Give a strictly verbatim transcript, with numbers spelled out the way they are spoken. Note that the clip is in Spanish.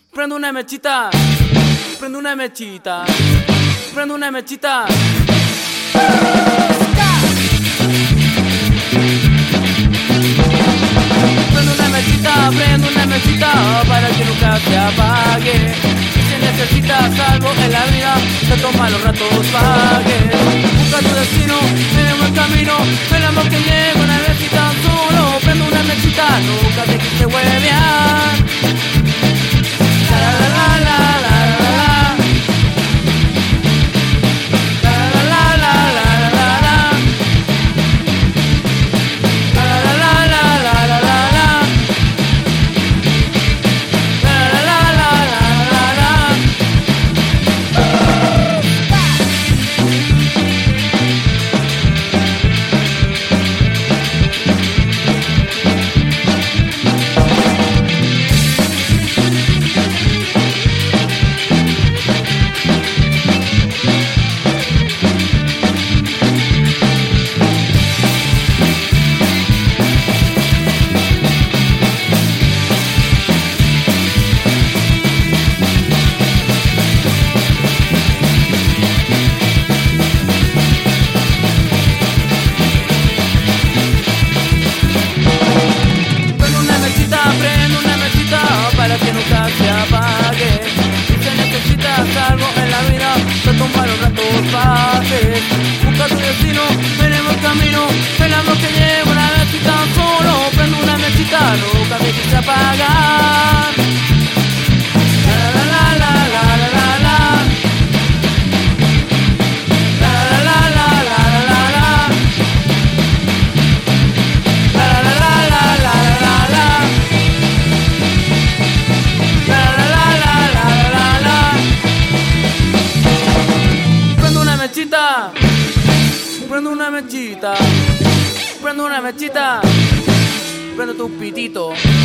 Prendo una mechita, prendo una mechita, prendo una mechita. Prendo una mechita, prendo una mechita para que nunca se apague. Si se necesita algo en la vida, se toma los ratos pague. Busca tu destino, tenemos el camino, esperamos que llegue una mechita solo. Prendo una mechita, nunca te quise huevear. Para que nunca se apague. Si se necesitas algo en la vida, se toma los ratos pases. Busca tu destino, veremos camino, esperamos que llegue una mechita solo. Prendo una mechita, nunca me quise apagar. La la la la la la la la. Prendo una mechita, prendo una mechita, prendo tu pitito.